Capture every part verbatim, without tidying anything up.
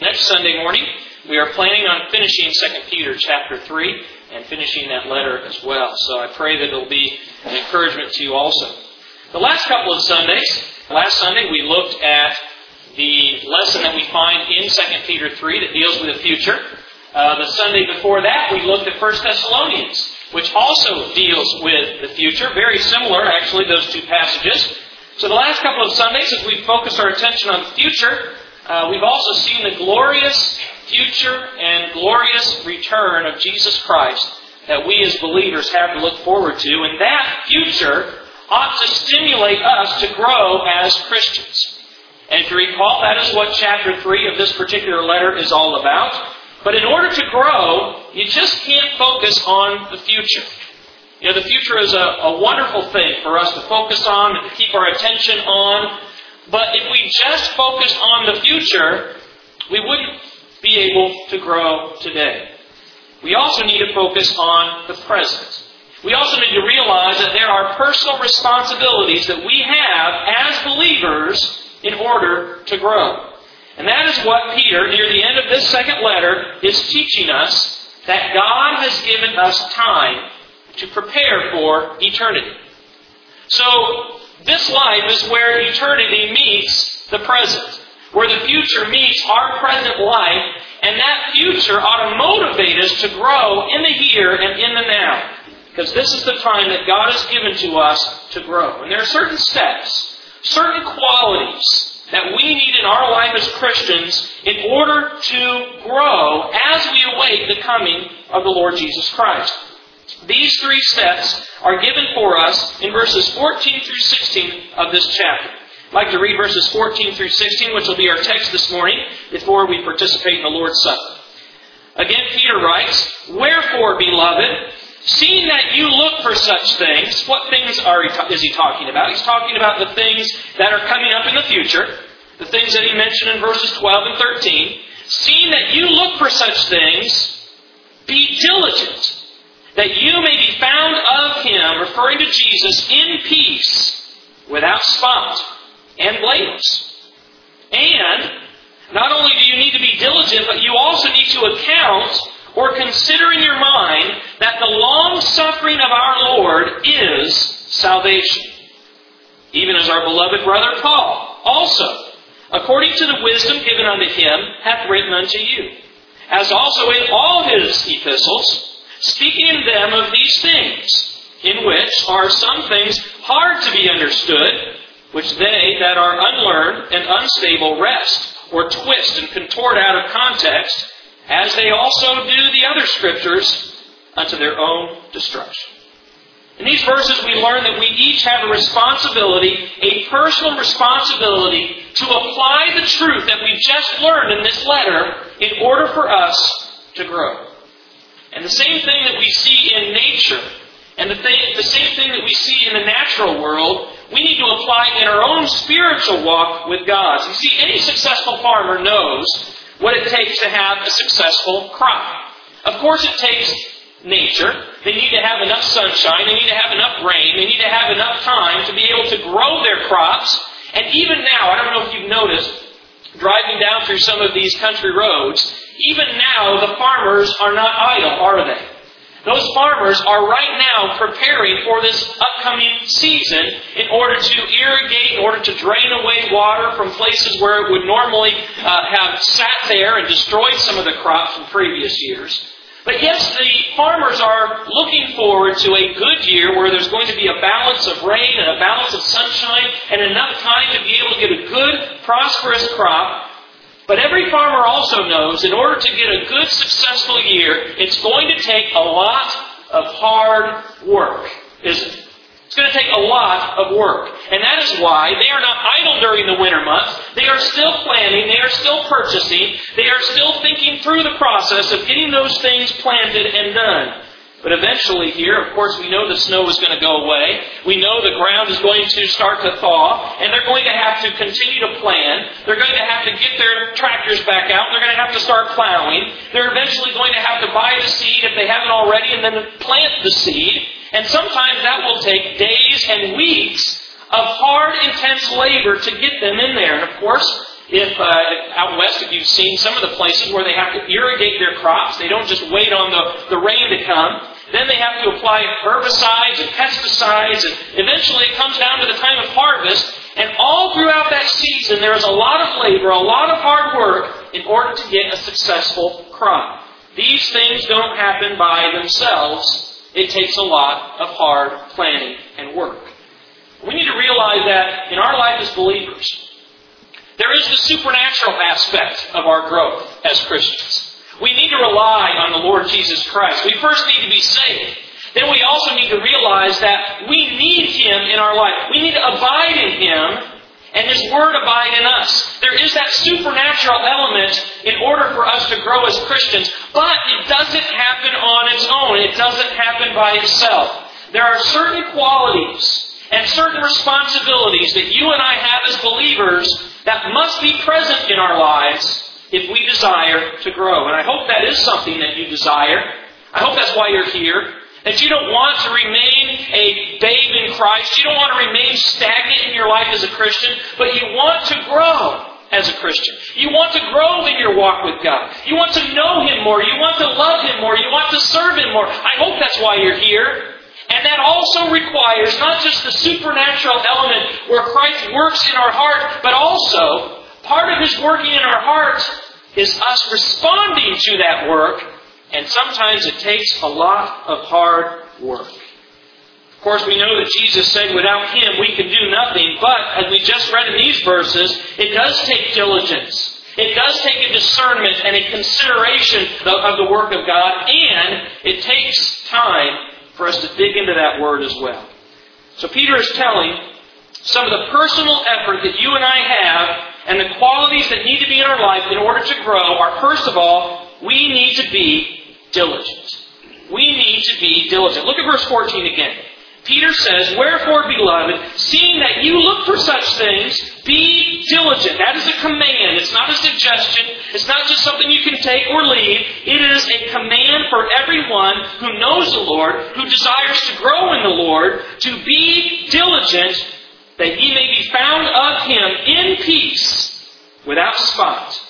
next Sunday morning, we are planning on finishing Second Peter chapter three and finishing that letter as well. So I pray that it will be an encouragement to you also. The last couple of Sundays, last Sunday we looked at the lesson that we find in Second Peter three that deals with the future. Uh, the Sunday before that, we looked at First Thessalonians, which also deals with the future. Very similar, actually, those two passages. So the last couple of Sundays, as we focus our attention on the future, uh, we've also seen the glorious future and glorious return of Jesus Christ that we as believers have to look forward to. And that future ought to stimulate us to grow as Christians. And if you recall, that is what chapter three of this particular letter is all about. But in order to grow, you just can't focus on the future. You know, the future is a, a wonderful thing for us to focus on and to keep our attention on. But if we just focus on the future, we wouldn't be able to grow today. We also need to focus on the present. We also need to realize that there are personal responsibilities that we have as believers in order to grow. And that is what Peter, near the end of this second letter, is teaching us, that God has given us time to prepare for eternity. So, this life is where eternity meets the present, where the future meets our present life, and that future ought to motivate us to grow in the here and in the now. Because this is the time that God has given to us to grow. And there are certain steps, certain qualities that we need in our life as Christians in order to grow as we await the coming of the Lord Jesus Christ. These three steps are given for us in verses fourteen through sixteen of this chapter. I'd like to read verses fourteen through sixteen, which will be our text this morning, before we participate in the Lord's Supper. Again, Peter writes, "Wherefore, beloved, seeing that you look for such things," what things are he, is he talking about? He's talking about the things that are coming up in the future, the things that he mentioned in verses twelve and thirteen. "Seeing that you look for such things, be diligent, that you may be found of Him," referring to Jesus, "in peace, without spot, and blameless." And not only do you need to be diligent, but you also need to account or consider in your mind that the long-suffering of our Lord is salvation. Even as our beloved brother Paul also, according to the wisdom given unto him, hath written unto you, as also in all his epistles, speaking in them of these things, in which are some things hard to be understood, which they that are unlearned and unstable wrest, or twist and contort out of context, as they also do the other Scriptures, unto their own destruction. In these verses we learn that we each have a responsibility, a personal responsibility, to apply the truth that we've just learned in this letter in order for us to grow. And the same thing that we see in nature, and the, thing, the same thing that we see in the natural world, we need to apply in our own spiritual walk with God. You see, any successful farmer knows what it takes to have a successful crop. Of course, it takes nature. They need to have enough sunshine. They need to have enough rain. They need to have enough time to be able to grow their crops. And even now, I don't know if you've noticed, driving down through some of these country roads, even now the farmers are not idle, are they? Those farmers are right now preparing for this upcoming season in order to irrigate, in order to drain away water from places where it would normally uh, have sat there and destroyed some of the crops from previous years. But yes, the farmers are looking forward to a good year where there's going to be a balance of rain and a balance of sunshine and enough time to be able to get a good, prosperous crop. But every farmer also knows in order to get a good, successful year, it's going to take a lot of hard work, isn't it? It's going to take a lot of work. And that is why they are not idle during the winter months. They are still planning. They are still purchasing. They are still thinking through the process of getting those things planted and done. But eventually here, of course, we know the snow is going to go away. We know the ground is going to start to thaw. And they're going to have to continue to plan. They're going to have to get their tractors back out. They're going to have to start plowing. They're eventually going to have to buy the seed if they haven't already and then plant the seed. And sometimes that will take days and weeks of hard, intense labor to get them in there. And of course, If uh, out west, if you've seen some of the places where they have to irrigate their crops, they don't just wait on the, the rain to come. Then they have to apply herbicides and pesticides, and eventually it comes down to the time of harvest. And all throughout that season, there is a lot of labor, a lot of hard work in order to get a successful crop. These things don't happen by themselves. It takes a lot of hard planning and work. We need to realize that in our life as believers, there is the supernatural aspect of our growth as Christians. We need to rely on the Lord Jesus Christ. We first need to be saved. Then we also need to realize that we need Him in our life. We need to abide in Him, and His Word abide in us. There is that supernatural element in order for us to grow as Christians, but it doesn't happen on its own. It doesn't happen by itself. There are certain qualities and certain responsibilities that you and I have as believers that must be present in our lives if we desire to grow. And I hope that is something that you desire. I hope that's why you're here. That you don't want to remain a babe in Christ. You don't want to remain stagnant in your life as a Christian, but you want to grow as a Christian. You want to grow in your walk with God. You want to know Him more. You want to love Him more. You want to serve Him more. I hope that's why you're here. And that also requires not just the supernatural element where Christ works in our heart, but also part of His working in our heart is us responding to that work, and sometimes it takes a lot of hard work. Of course, we know that Jesus said without Him we can do nothing, but as we just read in these verses, it does take diligence. It does take a discernment and a consideration of the work of God, and it takes time for us to dig into that Word as well. So Peter is telling some of the personal effort that you and I have and the qualities that need to be in our life in order to grow are, first of all, we need to be diligent. We need to be diligent. Look at verse fourteen again. Peter says, "Wherefore, beloved, seeing that you look for such things, be diligent." That is a command. It's not a suggestion. It's not just something you can take or leave. It is a command for everyone who knows the Lord, who desires to grow in the Lord, to be diligent, that ye may be found of Him in peace, without spot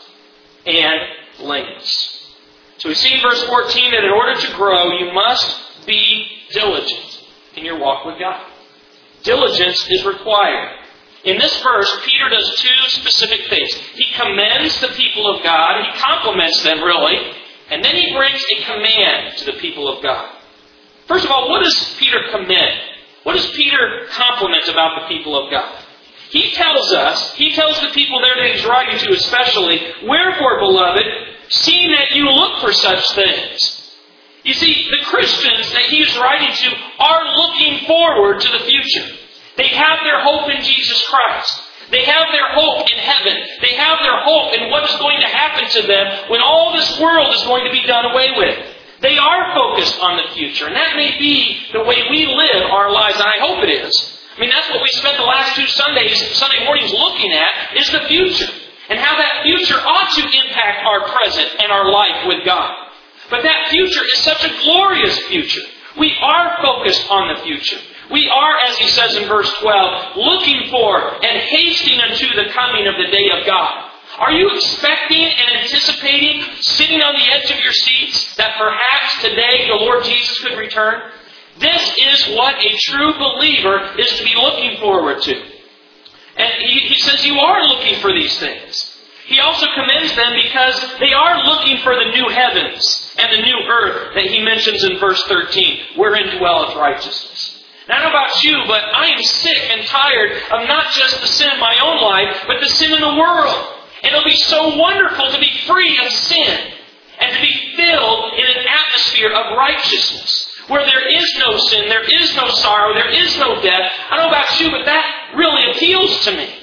and blameless. So we see in verse fourteen that in order to grow, you must be diligent in your walk with God. Diligence is required. In this verse, Peter does two specific things. He commends the people of God. He compliments them, really. And then he brings a command to the people of God. First of all, what does Peter commend? What does Peter compliment about the people of God? He tells us, he tells the people there that he's writing to especially, "Wherefore, beloved, seeing that you look for such things." You see, the Christians that he's writing to are looking forward to the future. They have their hope in Jesus Christ. They have their hope in heaven. They have their hope in what is going to happen to them when all this world is going to be done away with. They are focused on the future. And that may be the way we live our lives, and I hope it is. I mean, that's what we spent the last two Sundays, Sunday mornings looking at, is the future. And how that future ought to impact our present and our life with God. But that future is such a glorious future. We are focused on the future. We are, as he says in verse twelve, looking for and hasting unto the coming of the day of God. Are you expecting and anticipating, sitting on the edge of your seats, that perhaps today the Lord Jesus could return? This is what a true believer is to be looking forward to. And he, he says you are looking for these things. He also commends them because they are looking for the new heavens and the new earth that he mentions in verse thirteen, wherein dwelleth righteousness. Now, I don't know about you, but I am sick and tired of not just the sin in my own life, but the sin in the world. And it'll be so wonderful to be free of sin and to be filled in an atmosphere of righteousness, where there is no sin, there is no sorrow, there is no death. I don't know about you, but that really appeals to me.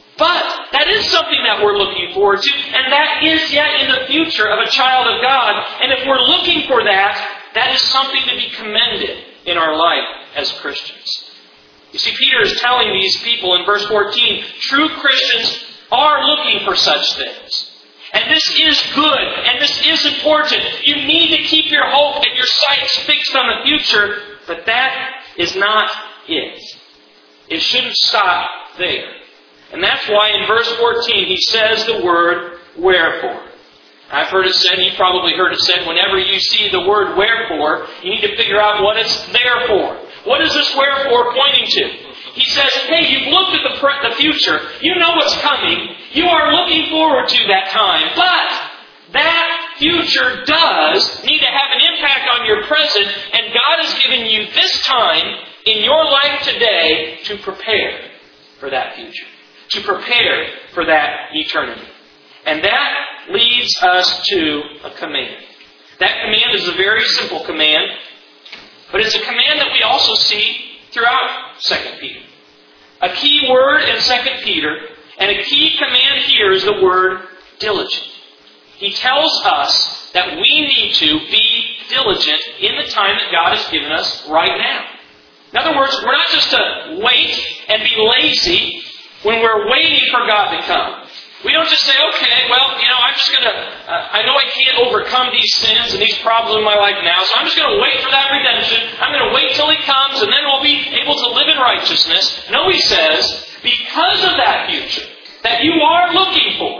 But that is something that we're looking forward to, and that is yet in the future of a child of God. And if we're looking for that, that is something to be commended in our life as Christians. You see, Peter is telling these people in verse fourteen, true Christians are looking for such things. And this is good, and this is important. You need to keep your hope and your sights fixed on the future, but that is not it. It shouldn't stop there. And that's why in verse fourteen he says the word wherefore. I've heard it said, you've probably heard it said, whenever you see the word wherefore, you need to figure out what it's there for. What is this wherefore pointing to? He says, hey, you've looked at the, pre- the future. You know what's coming. You are looking forward to that time. But that future does need to have an impact on your present, and God has given you this time in your life today to prepare for that future. To prepare for that eternity. And that leads us to a command. That command is a very simple command, but it's a command that we also see throughout Second Peter. A key word in Second Peter, and a key command here is the word diligent. He tells us that we need to be diligent in the time that God has given us right now. In other words, we're not just to wait and be lazy when we're waiting for God to come. We don't just say, okay, well, you know, I'm just going to, uh, I know I can't overcome these sins and these problems in my life now, so I'm just going to wait for that redemption. I'm going to wait till He comes, and then we'll be able to live in righteousness. No, He says, because of that future that you are looking for,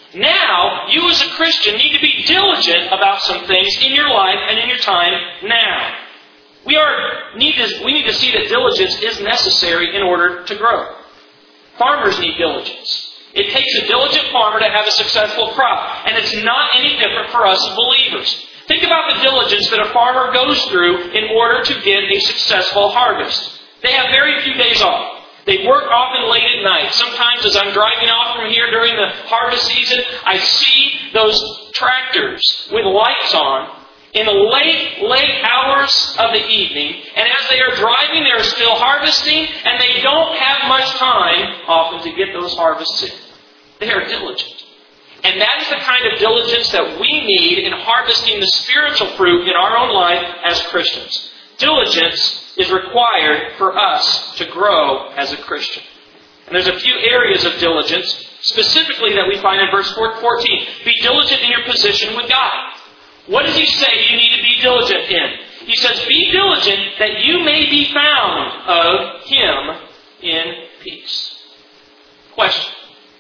now, you as a Christian need to be diligent about some things in your life and in your time now. We are need to, we need to see that diligence is necessary in order to grow. Farmers need diligence. It takes a diligent farmer to have a successful crop. And it's not any different for us as believers. Think about the diligence that a farmer goes through in order to get a successful harvest. They have very few days off. They work often late at night. Sometimes as I'm driving off from here during the harvest season, I see those tractors with lights on in the late, late hours of the evening. And as they are driving, they're still harvesting, and they don't have much time often to get those harvests in. They are diligent. And that is the kind of diligence that we need in harvesting the spiritual fruit in our own life as Christians. Diligence is required for us to grow as a Christian. And there's a few areas of diligence, specifically that we find in verse fourteen. Be diligent in your position with God. What does He say you need to be diligent in? He says, be diligent that you may be found of Him in peace. Question.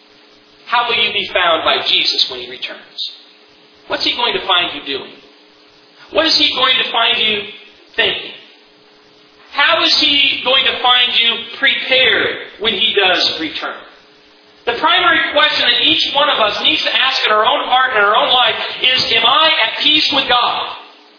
How will you be found by Jesus when He returns? What's He going to find you doing? What is He going to find you thinking? How is He going to find you prepared when He does return? The primary question that each one of us needs to ask in our own heart and our own life is, am I at peace with God?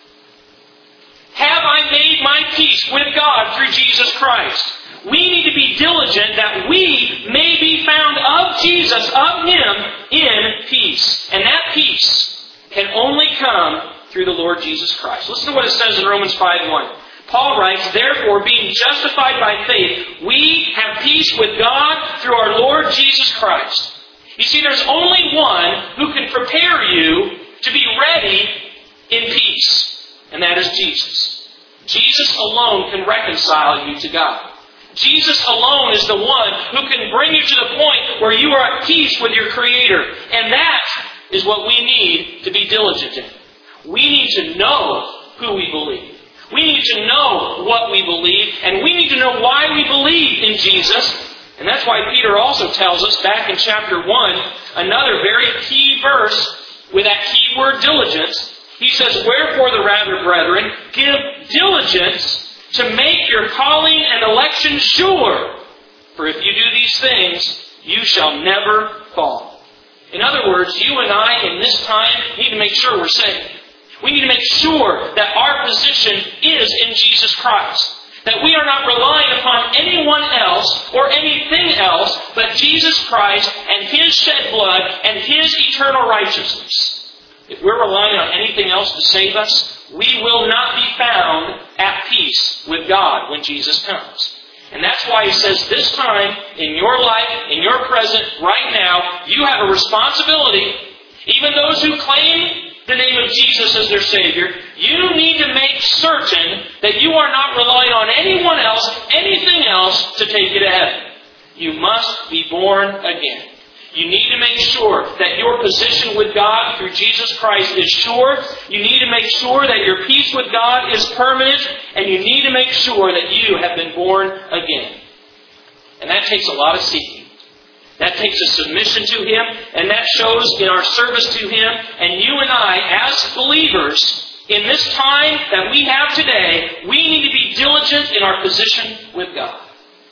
Have I made my peace with God through Jesus Christ? We need to be diligent that we may be found of Jesus, of Him, in peace. And that peace can only come through the Lord Jesus Christ. Listen to what it says in Romans five one. Paul writes, therefore, being justified by faith, we have peace with God through our Lord Jesus Christ. You see, there's only one who can prepare you to be ready in peace, and that is Jesus. Jesus alone can reconcile you to God. Jesus alone is the one who can bring you to the point where you are at peace with your Creator. And that is what we need to be diligent in. We need to know who we believe. We need to know what we believe, and we need to know why we believe in Jesus. And that's why Peter also tells us back in chapter one, another very key verse with that key word diligence. He says, wherefore the rather, brethren, give diligence to make your calling and election sure. For if you do these things, you shall never fall. In other words, you and I in this time need to make sure we're saved. We need to make sure that our position is in Jesus Christ. That we are not relying upon anyone else or anything else but Jesus Christ and His shed blood and His eternal righteousness. If we're relying on anything else to save us, we will not be found at peace with God when Jesus comes. And that's why He says this time, in your life, in your present, right now, you have a responsibility. Even those who claim the name of Jesus as their Savior, you need to make certain that you are not relying on anyone else, anything else, to take you to heaven. You must be born again. You need to make sure that your position with God through Jesus Christ is sure. You need to make sure that your peace with God is permanent. And you need to make sure that you have been born again. And that takes a lot of seeking. That takes a submission to Him, and that shows in our service to Him. And you and I, as believers, in this time that we have today, we need to be diligent in our position with God.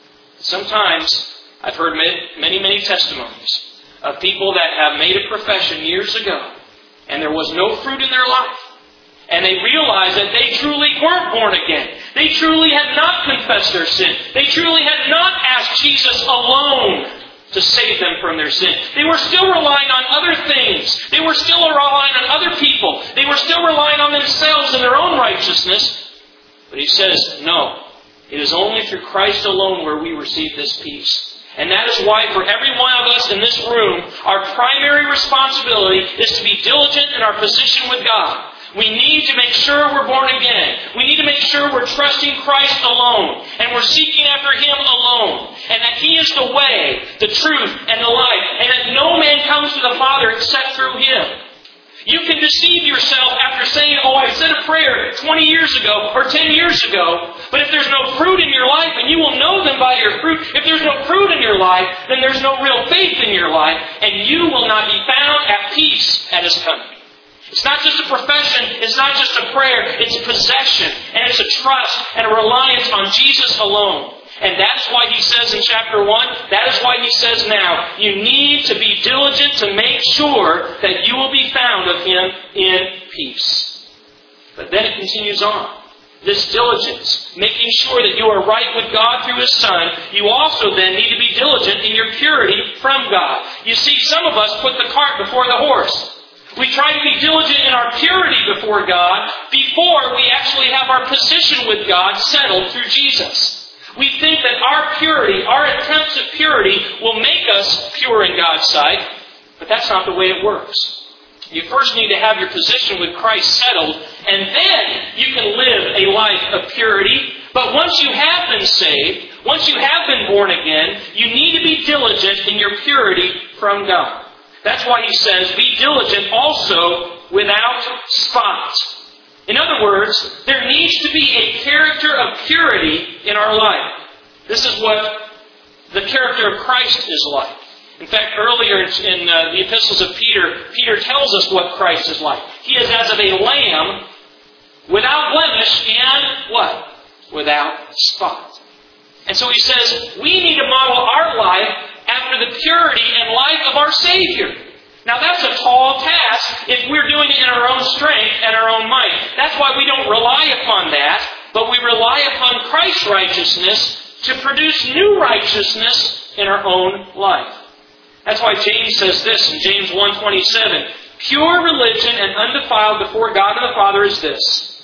Sometimes, I've heard many, many testimonies of people that have made a profession years ago, and there was no fruit in their life. And they realized that they truly weren't born again. They truly had not confessed their sin. They truly had not asked Jesus alone to save them from their sin. They were still relying on other things. They were still relying on other people. They were still relying on themselves and their own righteousness. But He says, no. It is only through Christ alone where we receive this peace. And that is why for every one of us in this room, our primary responsibility is to be diligent in our position with God. We need to make sure we're born again. We need to make sure we're trusting Christ alone. And we're seeking after Him alone. And that He is the way, the truth, and the life. And that no man comes to the Father except through Him. You can deceive yourself after saying, oh, I said a prayer twenty years ago or ten years ago. But if there's no fruit in your life, and you will know them by your fruit, if there's no fruit in your life, then there's no real faith in your life. And you will not be found at peace at His coming. It's not just a profession, it's not just a prayer, it's a possession, and it's a trust and a reliance on Jesus alone. And that's why He says in chapter one, that is why He says now, you need to be diligent to make sure that you will be found of Him in peace. But then it continues on. This diligence, making sure that you are right with God through His Son, you also then need to be diligent in your purity from God. You see, some of us put the cart before the horse. We try to be diligent in our purity before God before we actually have our position with God settled through Jesus. We think that our purity, our attempts at purity, will make us pure in God's sight, but that's not the way it works. You first need to have your position with Christ settled, and then you can live a life of purity. But once you have been saved, once you have been born again, you need to be diligent in your purity from God. That's why He says, be diligent also without spot. In other words, there needs to be a character of purity in our life. This is what the character of Christ is like. In fact, earlier in uh, the epistles of Peter, Peter tells us what Christ is like. He is as of a lamb without blemish and what? Without spot. And so he says, we need to model our life after the purity and life of our Savior. Now that's a tall task if we're doing it in our own strength and our own might. That's why we don't rely upon that, but we rely upon Christ's righteousness to produce new righteousness in our own life. That's why James says this in James one twenty-seven. Pure religion and undefiled before God and the Father is this: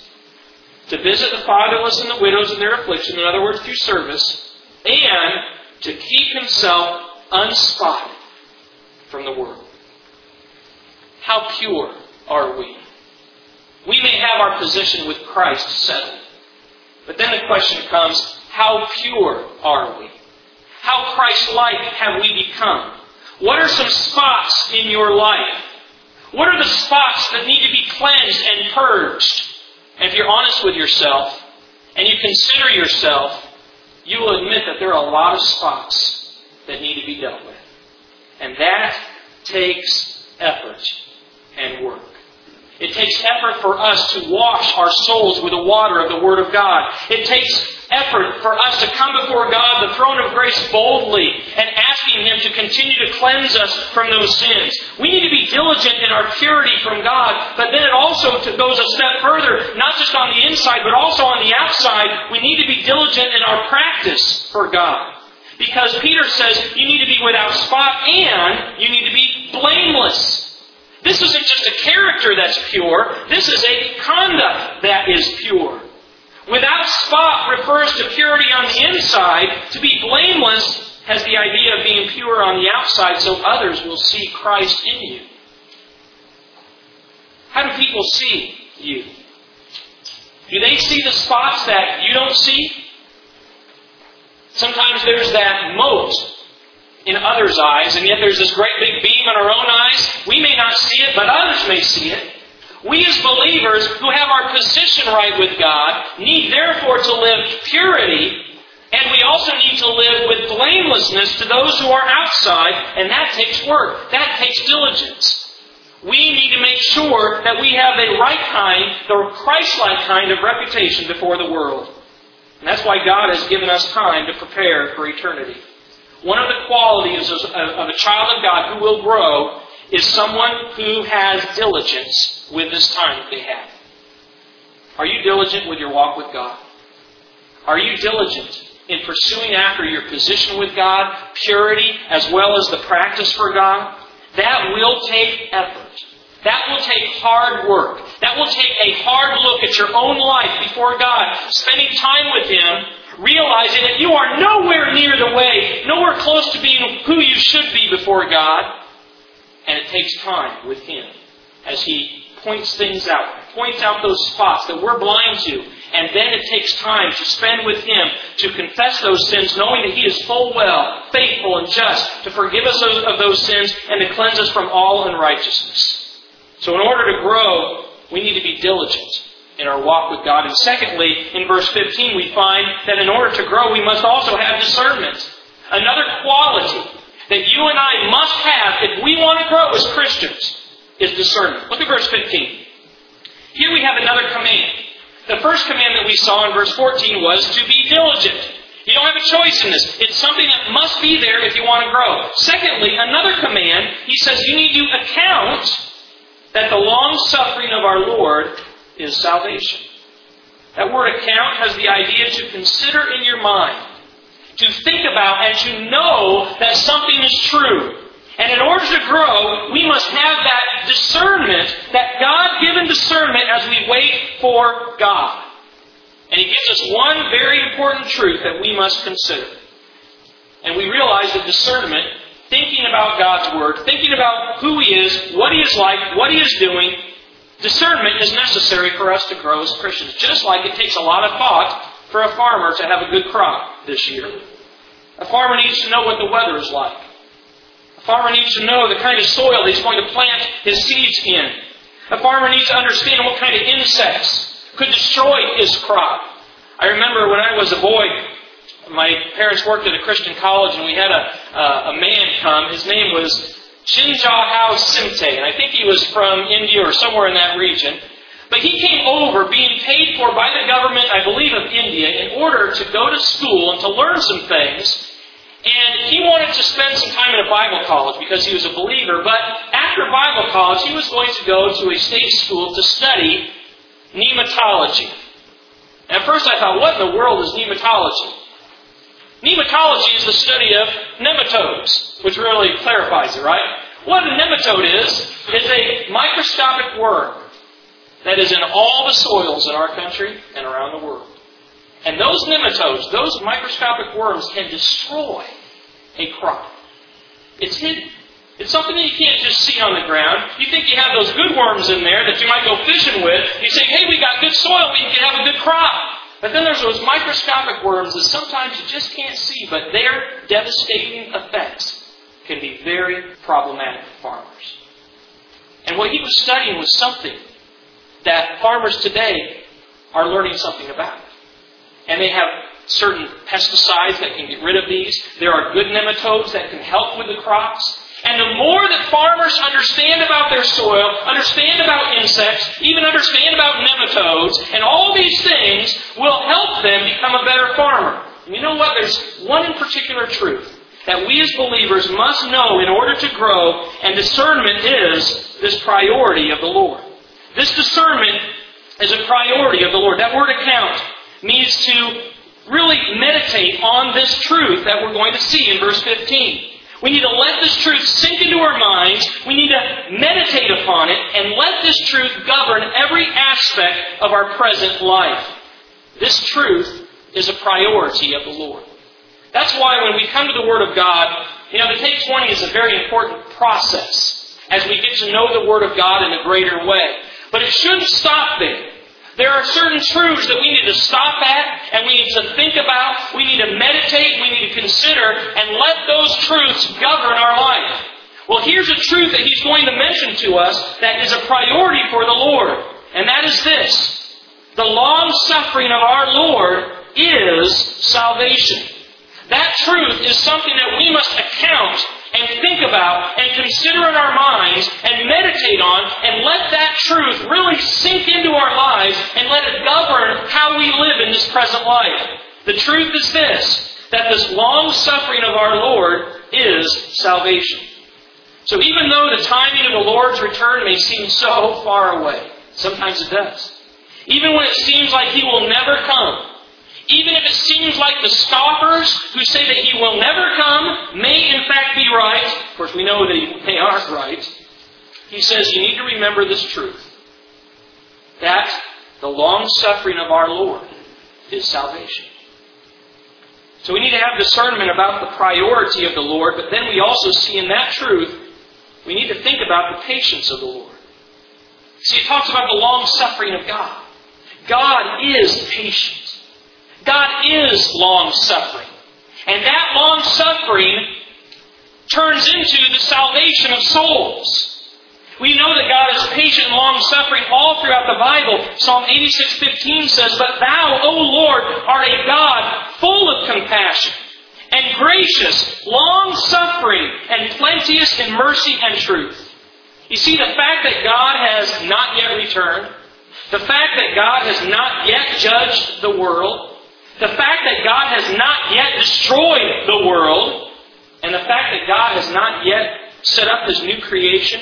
to visit the fatherless and the widows in their affliction, in other words, through service, and to keep himself unspotted from the world. How pure are we? We may have our position with Christ settled. But then the question comes, how pure are we? How Christ-like have we become? What are some spots in your life? What are the spots that need to be cleansed and purged? And if you're honest with yourself, and you consider yourself, you will admit that there are a lot of spots that need to be dealt with. And that takes effort and work. It takes effort for us to wash our souls with the water of the Word of God. It takes effort for us to come before God, the throne of grace, boldly and asking Him to continue to cleanse us from those sins. We need to be diligent in our purity from God, but then it also goes a step further, not just on the inside, but also on the outside. We need to be diligent in our practice for God. Because Peter says you need to be without spot and you need to be blameless. This isn't just a character that's pure. This is a conduct that is pure. Without spot refers to purity on the inside. To be blameless has the idea of being pure on the outside so others will see Christ in you. How do people see you? Do they see the spots that you don't see? Sometimes there's that mote in others' eyes, and yet there's this great big beam in our own eyes. We may not see it, but others may see it. We as believers who have our position right with God need therefore to live purity And we also need to live with blamelessness to those who are outside, and that takes work. That takes diligence. We need to make sure that we have the right kind, the Christ-like kind of reputation before the world. And that's why God has given us time to prepare for eternity. One of the qualities of a child of God who will grow is someone who has diligence with this time that they have. Are you diligent with your walk with God? Are you diligent in pursuing after your position with God, purity, as well as the practice for God? That will take effort. That will take hard work. That will take a hard look at your own life before God, spending time with Him, realizing that you are nowhere near the way, nowhere close to being who you should be before God. And it takes time with Him as He points things out, points out those spots that we're blind to. And then it takes time to spend with Him to confess those sins, knowing that He is full well, faithful and just to forgive us of those sins and to cleanse us from all unrighteousness. So in order to grow, we need to be diligent in our walk with God. And secondly, in verse fifteen, we find that in order to grow, we must also have discernment. Another quality that you and I must have if we want to grow as Christians is discernment. Look at verse fifteen. Here we have another command. The first command that we saw in verse fourteen was to be diligent. You don't have a choice in this. It's something that must be there if you want to grow. Secondly, another command, he says you need to account that the long-suffering of our Lord is salvation. That word account has the idea to consider in your mind, to think about and to know that something is true. And in order to grow, we must have that discernment, that God-given discernment as we wait for God. And He gives us one very important truth that we must consider. And we realize that discernment, thinking about God's Word, thinking about who He is, what He is like, what He is doing, discernment is necessary for us to grow as Christians. Just like it takes a lot of thought for a farmer to have a good crop this year. A farmer needs to know what the weather is like. A farmer needs to know the kind of soil he's going to plant his seeds in. A farmer needs to understand what kind of insects could destroy his crop. I remember when I was a boy, my parents worked at a Christian college, and we had a, uh, a man come. His name was Chinjahao Simte, and I think he was from India or somewhere in that region. But he came over being paid for by the government, I believe, of India in order to go to school and to learn some things. And he wanted to spend some time in a Bible college because he was a believer. But after Bible college, he was going to go to a state school to study nematology. And at first I thought, what in the world is nematology? Nematology is the study of nematodes, which really clarifies it, right? What a nematode is, is a microscopic worm that is in all the soils in our country and around the world. And those nematodes, those microscopic worms, can destroy a crop. It's hidden. It's something that you can't just see on the ground. You think you have those good worms in there that you might go fishing with. You say, hey, we got good soil, we can have a good crop. But then there's those microscopic worms that sometimes you just can't see, but their devastating effects can be very problematic for farmers. And what he was studying was something that farmers today are learning something about. And they have certain pesticides that can get rid of these. There are good nematodes that can help with the crops. And the more that farmers understand about their soil, understand about insects, even understand about nematodes, and all these things will help them become a better farmer. And you know what? There's one in particular truth that we as believers must know in order to grow, and discernment is this priority of the Lord. This discernment is a priority of the Lord. That word account means to really meditate on this truth that we're going to see in verse fifteen. We need to let this truth sink into our minds. We need to meditate upon it and let this truth govern every aspect of our present life. This truth is a priority of the Lord. That's why when we come to the Word of God, you know, the Take twenty is a very important process as we get to know the Word of God in a greater way. But it shouldn't stop there. There are certain truths that we need to stop at and we need to think about, we need to meditate, we need to consider, and let those truths govern our life. Well, here's a truth that he's going to mention to us that is a priority for the Lord. And that is this. The long suffering of our Lord is salvation. That truth is something that we must account and think about and consider in our minds and meditate on and let that truth really sink into our lives and let it govern how we live in this present life. The truth is this, that this long suffering of our Lord is salvation. So even though the timing of the Lord's return may seem so far away, sometimes it does. Even when it seems like He will never come, even if it seems like the scoffers who say that He will never come may in fact be right, of course we know that they aren't right, He says you need to remember this truth, that the long suffering of our Lord is salvation. So we need to have discernment about the priority of the Lord, but then we also see in that truth, we need to think about the patience of the Lord. See, it talks about the long suffering of God. God is patient. God is long-suffering. And that long-suffering turns into the salvation of souls. We know that God is patient and long-suffering all throughout the Bible. Psalm eighty-six fifteen says, "But Thou, O Lord, art a God full of compassion and gracious, long-suffering, and plenteous in mercy and truth." You see, the fact that God has not yet returned, the fact that God has not yet judged the world, the fact that God has not yet destroyed the world, and the fact that God has not yet set up His new creation,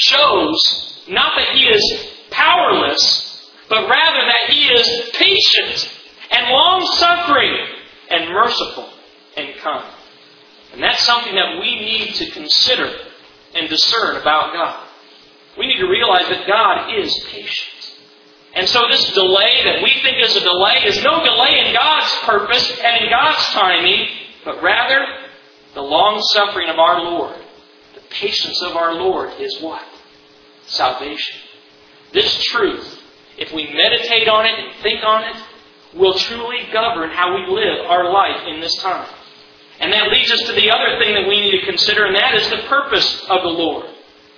shows not that He is powerless, but rather that He is patient and long-suffering and merciful and kind. And that's something that we need to consider and discern about God. We need to realize that God is patient. And so this delay that we think is a delay is no delay in God's purpose and in God's timing, but rather the long-suffering of our Lord. The patience of our Lord is what? Salvation. This truth, if we meditate on it and think on it, will truly govern how we live our life in this time. And that leads us to the other thing that we need to consider, and that is the purpose of the Lord.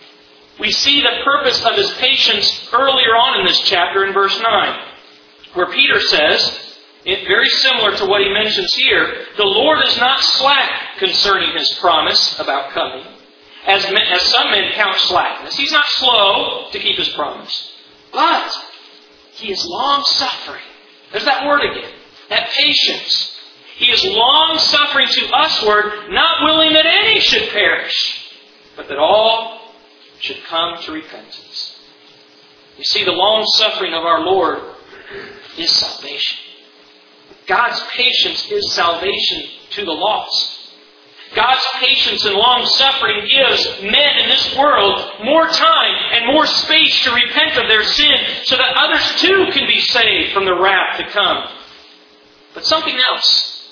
We see the purpose of His patience earlier on in this chapter in verse nine, where Peter says, very similar to what he mentions here, the Lord is not slack concerning His promise about coming, as, as some men count slackness. He's not slow to keep His promise, but He is long-suffering. There's that word again, that patience. He is long-suffering to usward, not willing that any should perish, but that all should come to repentance. You see, the long-suffering of our Lord is salvation. God's patience is salvation to the lost. God's patience and long-suffering gives men in this world more time and more space to repent of their sin so that others too can be saved from the wrath to come. But something else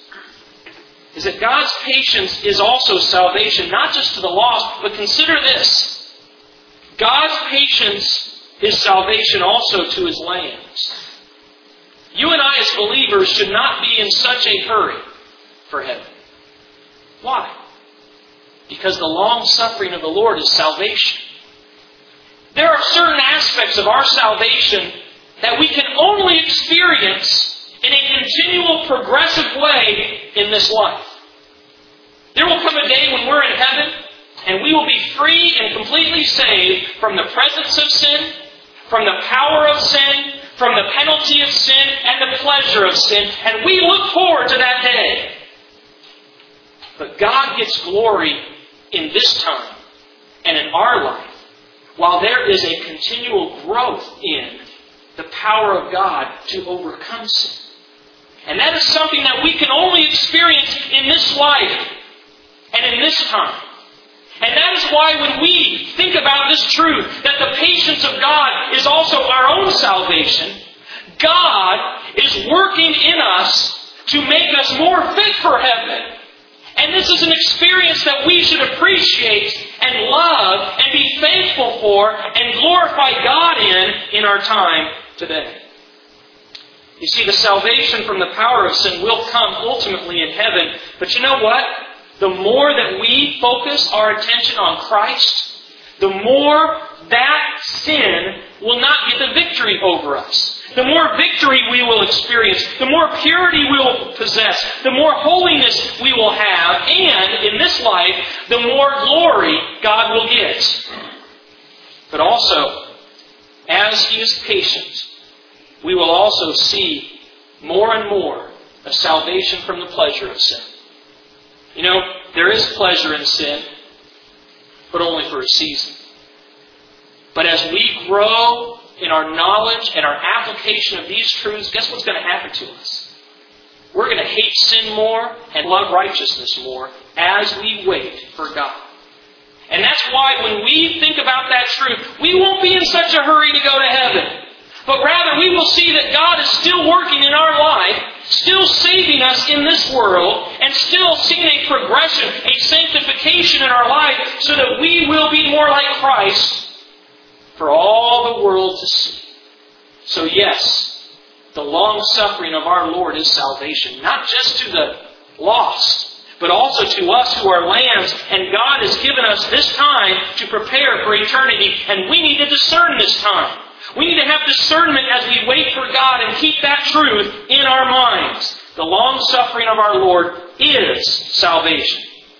is that God's patience is also salvation, not just to the lost, but consider this. God's patience is salvation also to His lambs. You and I as believers should not be in such a hurry for heaven. Why? Because the long-suffering of the Lord is salvation. There are certain aspects of our salvation that we can only experience in a continual, progressive way in this life. There will come a day when we're in heaven and we will be free and completely saved from the presence of sin, from the power of sin, from the penalty of sin, and the pleasure of sin. And we look forward to that day. But God gets glory in this time and in our life, while there is a continual growth in the power of God to overcome sin. And that is something that we can only experience in this life and in this time. And that is why when we think about this truth, that the patience of God is also our own salvation, God is working in us to make us more fit for heaven. And this is an experience that we should appreciate and love and be thankful for and glorify God in in our time today. You see, the salvation from the power of sin will come ultimately in heaven. But you know what? The more that we focus our attention on Christ, the more that sin will not get the victory over us. the more victory we will experience, the more purity we will possess, the more holiness we will have, and in this life, the more glory God will get. But also, as He is patient, we will also see more and more of salvation from the pleasure of sin. You know, there is pleasure in sin, but only for a season. But as we grow in our knowledge and our application of these truths, guess what's going to happen to us? We're going to hate sin more and love righteousness more as we wait for God. And that's why when we think about that truth, we won't be in such a hurry to go to heaven. But rather, we will see that God is still working in our life, still saving us in this world, and still seeing a progression, a sanctification in our life, so that we will be more like Christ for all the world to see. So yes, the long-suffering of our Lord is salvation, not just to the lost, but also to us who are lambs. And God has given us this time to prepare for eternity, and we need to discern this time. We need to have discernment as we wait for God and keep that truth in our minds. The long-suffering of our Lord is salvation.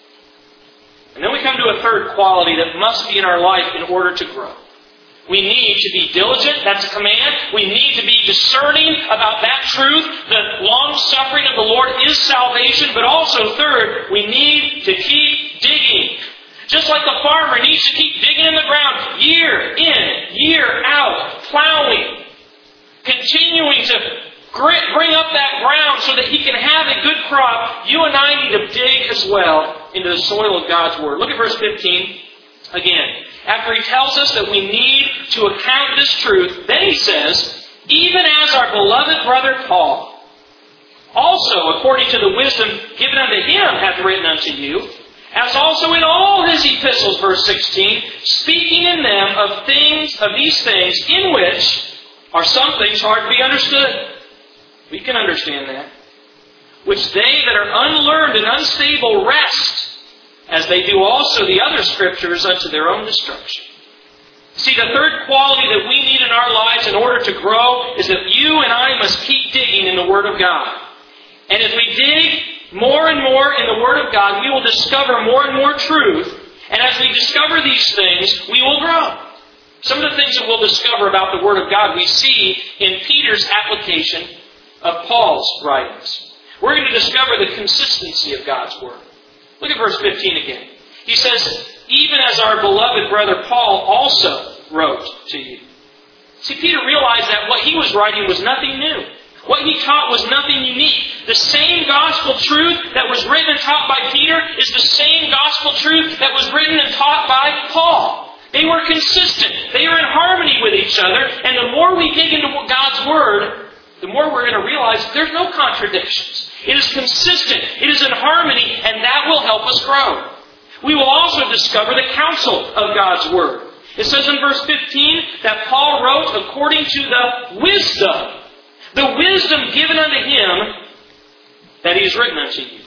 And then we come to a third quality that must be in our life in order to grow. We need to be diligent. That's a command. We need to be discerning about that truth. The long-suffering of the Lord is salvation. But also, third, we need to keep digging. Just like the farmer needs to keep digging in the ground year in, year out, plowing, continuing to grit, bring up that ground so that he can have a good crop, you and I need to dig as well into the soil of God's Word. Look at verse fifteen again. After he tells us that we need to account this truth, then he says, even as our beloved brother Paul, also according to the wisdom given unto him hath written unto you, as also in all his epistles, verse sixteen, speaking in them of things, of these things, in which are some things hard to be understood. We can understand that. Which they that are unlearned and unstable wrest, as they do also the other Scriptures unto their own destruction. See, the third quality that we need in our lives in order to grow is that you and I must keep digging in the Word of God. And as we dig more and more in the Word of God, we will discover more and more truth. And as we discover these things, we will grow. Some of the things that we'll discover about the Word of God we see in Peter's application of Paul's writings. We're going to discover the consistency of God's Word. Look at verse fifteen again. He says, even as our beloved brother Paul also wrote to you. See, Peter realized that what he was writing was nothing new. What he taught was nothing unique. The same gospel truth that was written and taught by Peter is the same gospel truth that was written and taught by Paul. They were consistent. They are in harmony with each other. And the more we dig into God's Word, the more we're going to realize there's no contradictions. It is consistent. It is in harmony, and that will help us grow. We will also discover the counsel of God's Word. It says in verse fifteen that Paul wrote according to the wisdom, the wisdom given unto him that he has written unto you.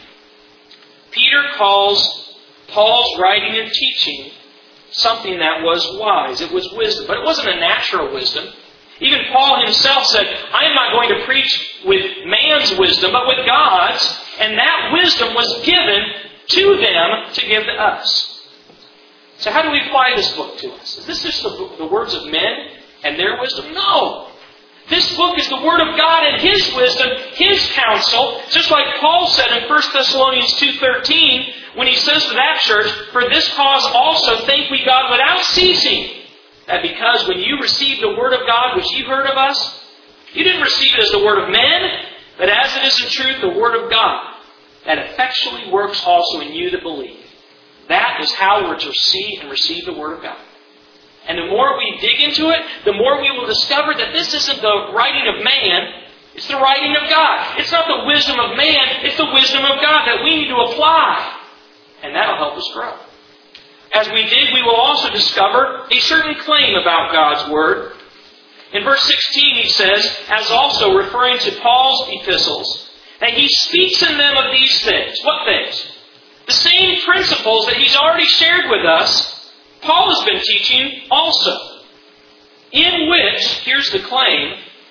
Peter calls Paul's writing and teaching something that was wise. It was wisdom. But it wasn't a natural wisdom. Even Paul himself said, I am not going to preach with man's wisdom, but with God's. And that wisdom was given to them to give to us. So how do we apply this book to us? Is this just the, the words of men and their wisdom? No. This book is the Word of God and His wisdom, His counsel. Just like Paul said in First Thessalonians two thirteen, when he says to that church, for this cause also thank we God without ceasing. That because when you received the Word of God, which you heard of us, you didn't receive it as the Word of men, but as it is in truth the Word of God, that effectually works also in you that believe. That is how we're to see and receive the Word of God. And the more we dig into it, the more we will discover that this isn't the writing of man, it's the writing of God. It's not the wisdom of man, it's the wisdom of God that we need to apply. And that'll help us grow. As we dig, we will also discover a certain claim about God's Word. In verse sixteen he says, as also referring to Paul's epistles, that he speaks in them of these things. What things? The same principles that he's already shared with us, Paul has been teaching also. In which, here's the claim,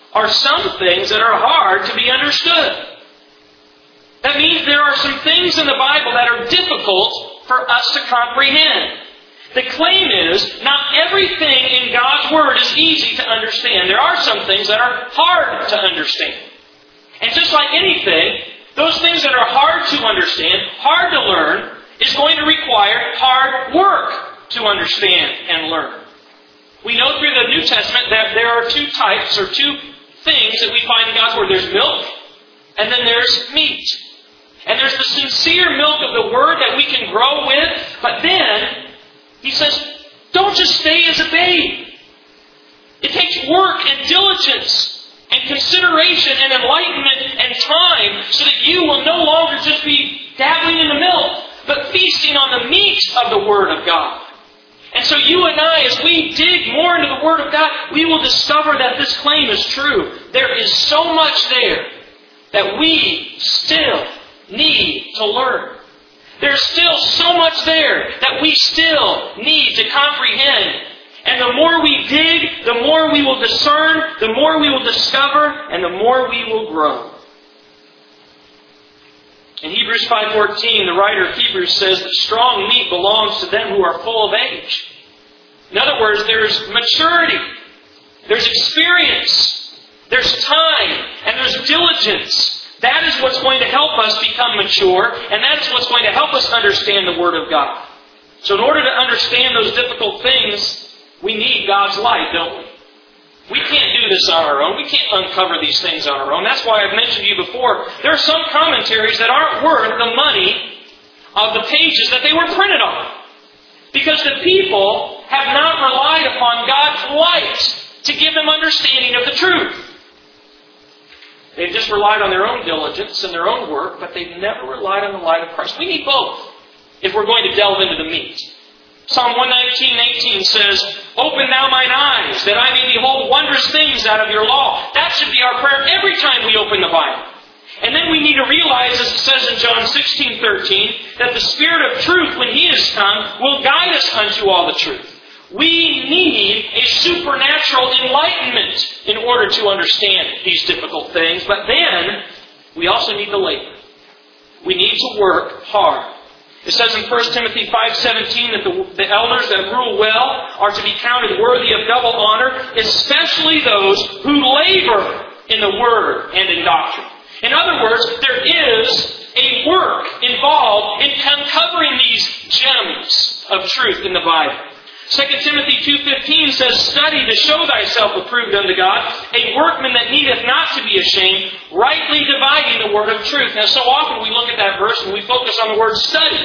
are some things that are hard to be understood. That means there are some things in the Bible that are difficult for us to comprehend. The claim is, not everything in God's Word is easy to understand. There are some things that are hard to understand. And just like anything, those things that are hard to understand, hard to learn, is going to require hard work to understand and learn. We know through the New Testament that there are two types or two things that we find in God's Word. There's milk, and then there's meat. And there's the sincere milk of the Word that we can grow with, but then He says, don't just stay as a babe. It takes work and diligence and consideration and enlightenment and time so that you will no longer just be dabbling in the milk, but feasting on the meat of the Word of God. And so you and I, as we dig more into the Word of God, we will discover that this claim is true. There is so much there that we still need to learn. There's still so much there that we still need to comprehend. And the more we dig, the more we will discern, the more we will discover, and the more we will grow. In Hebrews five fourteen, the writer of Hebrews says that strong meat belongs to them who are full of age. In other words, there's maturity, there's experience, there's time, and there's diligence. That is what's going to help us become mature, and that is what's going to help us understand the Word of God. So in order to understand those difficult things, we need God's light, don't we? We can't do this on our own. We can't uncover these things on our own. That's why I've mentioned to you before, there are some commentaries that aren't worth the money of the pages that they were printed on. Because the people have not relied upon God's light to give them understanding of the truth. They've just relied on their own diligence and their own work, but they've never relied on the light of Christ. We need both if we're going to delve into the meat. Psalm one nineteen eighteen says, "Open thou mine eyes, that I may behold wondrous things out of your law." That should be our prayer every time we open the Bible. And then we need to realize, as it says in John sixteen thirteen, that the Spirit of truth, when He is come, will guide us unto all the truth. We need a supernatural enlightenment in order to understand these difficult things. But then, we also need the labor. We need to work hard. It says in First Timothy five seventeen that the, the elders that rule well are to be counted worthy of double honor, especially those who labor in the Word and in doctrine. In other words, there is a work involved in uncovering these gems of truth in the Bible. Second Timothy two fifteen says, "Study to show thyself approved unto God, a workman that needeth not to be ashamed, rightly dividing the word of truth." Now, so often we look at that verse and we focus on the word study.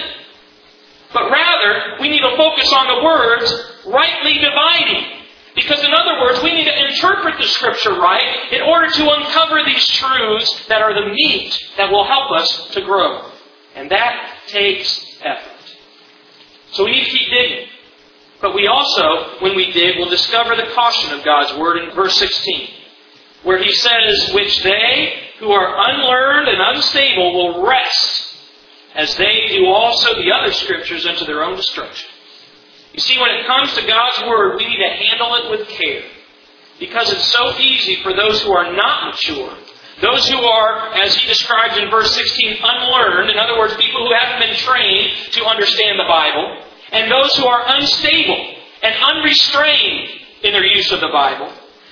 But rather, we need to focus on the words, rightly dividing. Because in other words, we need to interpret the Scripture right in order to uncover these truths that are the meat that will help us to grow. And that takes effort. So we need to keep digging. But we also, when we dig, will discover the caution of God's Word in verse sixteen, where He says, "Which they who are unlearned and unstable will wrest, as they do also the other Scriptures unto their own destruction." You see, when it comes to God's Word, we need to handle it with care. Because it's so easy for those who are not mature, those who are, as He describes in verse sixteen, unlearned, in other words, people who haven't been trained to understand the Bible, and those who are unstable and unrestrained in their use of the Bible,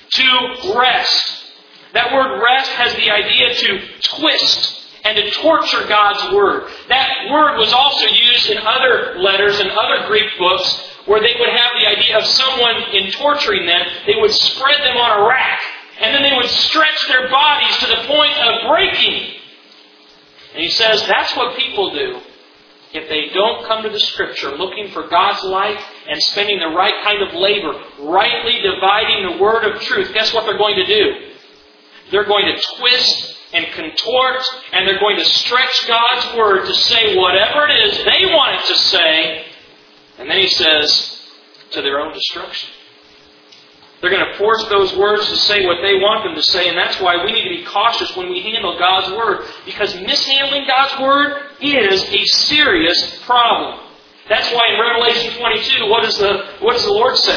to wrest. That word rest has the idea to twist and to torture God's Word. That word was also used in other letters and other Greek books where they would have the idea of someone in torturing them. They would spread them on a rack and then they would stretch their bodies to the point of breaking. And He says that's what people do if they don't come to the Scripture looking for God's light and spending the right kind of labor, rightly dividing the word of truth. Guess what they're going to do? They're going to twist and contort, and they're going to stretch God's Word to say whatever it is they want it to say. And then He says, to their own destruction. They're going to force those words to say what they want them to say, and that's why we need to be cautious when we handle God's Word, because mishandling God's Word is a serious problem. That's why in Revelation twenty-two, what does the, what does the Lord say?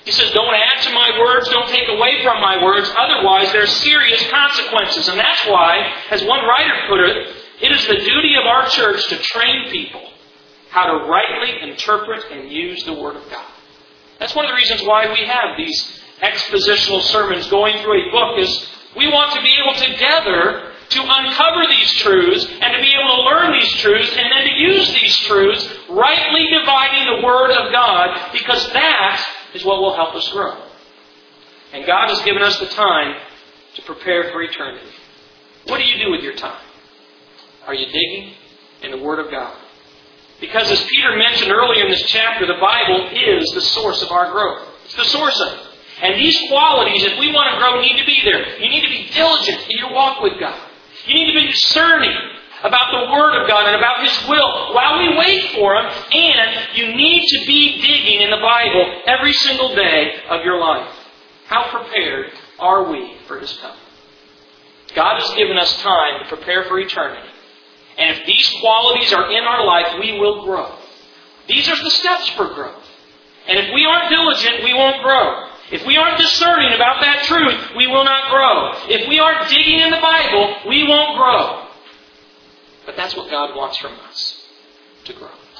He says, don't add to my words, don't take away from my words, otherwise there are serious consequences. And that's why, as one writer put it, it is the duty of our church to train people how to rightly interpret and use the Word of God. That's one of the reasons why we have these expositional sermons going through a book, is we want to be able together to uncover these truths and to be able to learn these truths and then to use these truths, rightly dividing the Word of God, because that is what will help us grow. And God has given us the time to prepare for eternity. What do you do with your time? Are you digging in the Word of God? Because as Peter mentioned earlier in this chapter, the Bible is the source of our growth. It's the source of it. And these qualities, if we want to grow, need to be there. You need to be diligent in your walk with God. You need to be discerning about the Word of God and about His will while we wait for Him. And you need to be digging in the Bible every single day of your life. How prepared are we for His coming? God has given us time to prepare for eternity. And if these qualities are in our life, we will grow. These are the steps for growth. And if we aren't diligent, we won't grow. If we aren't discerning about that truth, we will not grow. If we aren't digging in the Bible, we won't grow. But that's what God wants from us, to grow.